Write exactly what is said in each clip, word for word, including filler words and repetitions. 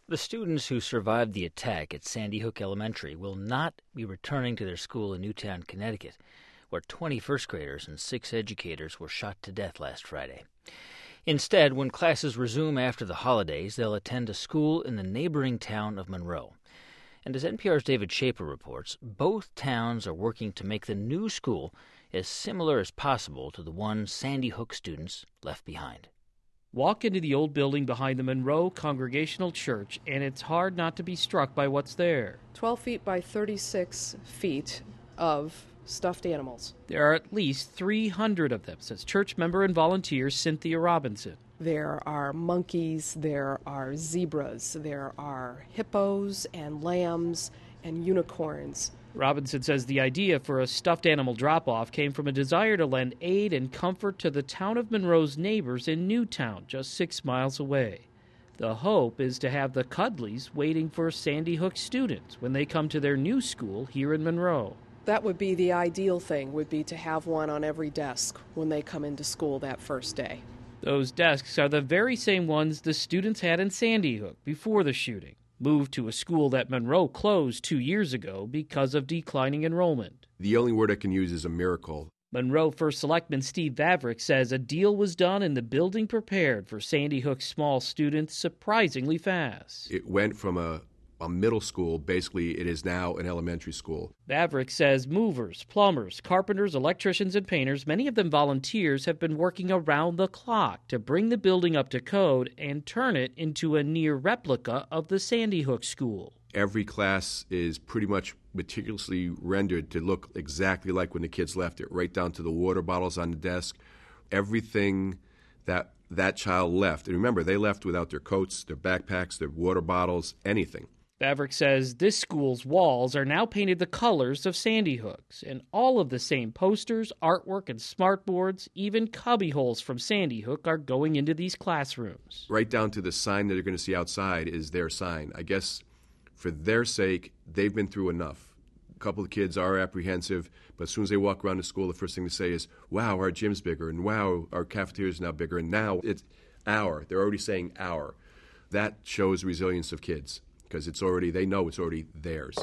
The students who survived the attack at Sandy Hook Elementary will not be returning to their school in Newtown, Connecticut, where twenty first graders and six educators were shot to death last Friday. Instead, when classes resume after the holidays, they'll attend a school in the neighboring town of Monroe. And as N P R's David Shaper reports, both towns are working to make the new school as similar as possible to the one Sandy Hook students left behind. Walk into the old building behind the Monroe Congregational Church, and it's hard not to be struck by what's there. twelve feet by thirty-six feet of stuffed animals. There are at least three hundred of them, says church member and volunteer Cynthia Robinson. There are monkeys, there are zebras, there are hippos and lambs and unicorns. Robinson says the idea for a stuffed animal drop-off came from a desire to lend aid and comfort to the town of Monroe's neighbors in Newtown, just six miles away. The hope is to have the Cuddleys waiting for Sandy Hook students when they come to their new school here in Monroe. That would be the ideal thing, would be to have one on every desk when they come into school that first day. Those desks are the very same ones the students had in Sandy Hook before the shooting, moved to a school that Monroe closed two years ago because of declining enrollment. The only word I can use is a miracle. Monroe First Selectman Steve Vavrick says a deal was done and the building prepared for Sandy Hook's small students surprisingly fast. It went from a, a middle school, basically it is now an elementary school. Vavrick says movers, plumbers, carpenters, electricians, and painters, many of them volunteers, have been working around the clock to bring the building up to code and turn it into a near replica of the Sandy Hook school. Every class is pretty much meticulously rendered to look exactly like when the kids left it, right down to the water bottles on the desk. Everything that that child left, and remember, they left without their coats, their backpacks, their water bottles, anything. Vavrick says this school's walls are now painted the colors of Sandy Hook's, and all of the same posters, artwork, and smartboards, even cubby holes from Sandy Hook, are going into these classrooms. Right down to the sign that they're going to see outside is their sign. I guess for their sake, they've been through enough. A couple of kids are apprehensive, but as soon as they walk around the school, the first thing to say is, wow, our gym's bigger, and wow, our cafeteria's now bigger, and now it's our. They're already saying our. That shows resilience of kids, because it's already, they know it's already theirs.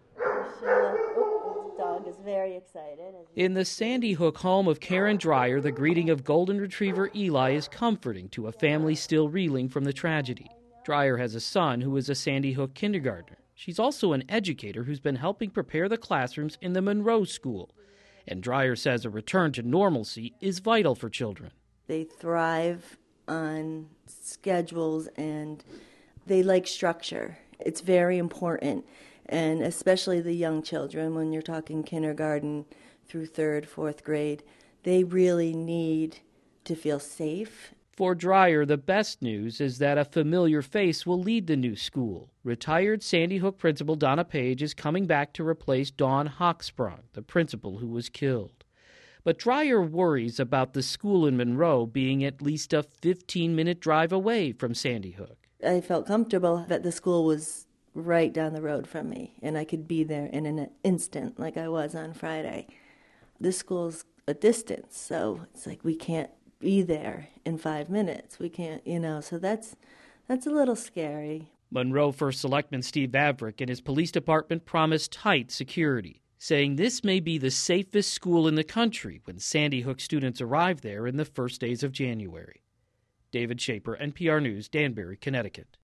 Oh, the dog is very excited. In the Sandy Hook home of Karen Dreyer, the greeting of Golden Retriever Eli is comforting to a family still reeling from the tragedy. Dreyer has a son who is a Sandy Hook kindergartner. She's also an educator who's been helping prepare the classrooms in the Monroe School. And Dreyer says a return to normalcy is vital for children. They thrive on schedules and they like structure. It's very important, and especially the young children, when you're talking kindergarten through third, fourth grade, they really need to feel safe. For Dreyer, the best news is that a familiar face will lead the new school. Retired Sandy Hook principal Donna Page is coming back to replace Dawn Hochsprung, the principal who was killed. But Dreyer worries about the school in Monroe being at least a fifteen-minute drive away from Sandy Hook. I felt comfortable that the school was right down the road from me, and I could be there in an instant like I was on Friday. This school's a distance, so it's like we can't be there in five minutes. We can't, you know, so that's that's a little scary. Monroe First Selectman Steve Vavrick and his police department promised tight security, saying this may be the safest school in the country when Sandy Hook students arrive there in the first days of January. David Shaper, N P R News, Danbury, Connecticut.